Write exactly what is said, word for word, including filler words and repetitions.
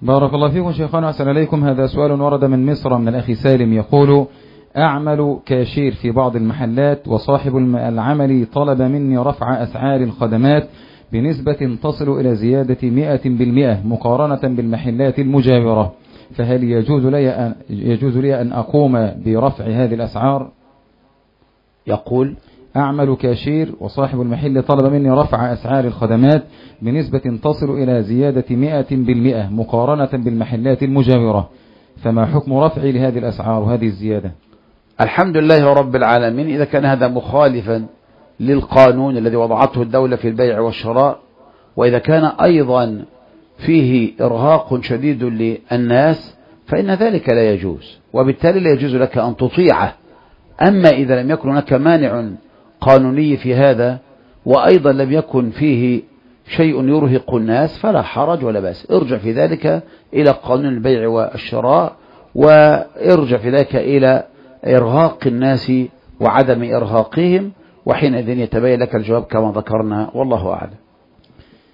بارك الله فيكم شيخنا وأحسن إليكم. هذا سؤال ورد من مصر من الأخ سالم يقول: أعمل كاشير في بعض المحلات، وصاحب العمل طلب مني رفع أسعار الخدمات بنسبة تصل إلى زيادة مئة بالمئة مقارنة بالمحلات المجاورة، فهل يجوز لي أن, يجوز لي أن أقوم برفع هذه الأسعار؟ يقول: أعمل كاشير وصاحب المحل طلب مني رفع أسعار الخدمات بنسبة تصل إلى زيادة مئة بالمئة مقارنة بالمحلات المجاورة، فما حكم رفعي لهذه الأسعار وهذه الزيادة؟ الحمد لله رب العالمين. إذا كان هذا مخالفا للقانون الذي وضعته الدولة في البيع والشراء، وإذا كان أيضا فيه إرهاق شديد للناس، فإن ذلك لا يجوز، وبالتالي لا يجوز لك أن تطيعه. أما إذا لم يكن هناك مانع قانوني في هذا، وأيضا لم يكن فيه شيء يرهق الناس، فلا حرج ولا بأس. ارجع في ذلك إلى قانون البيع والشراء، وارجع في ذلك إلى إرهاق الناس وعدم إرهاقهم، وحينئذ يتبين لك الجواب كما ذكرنا، والله أعلم.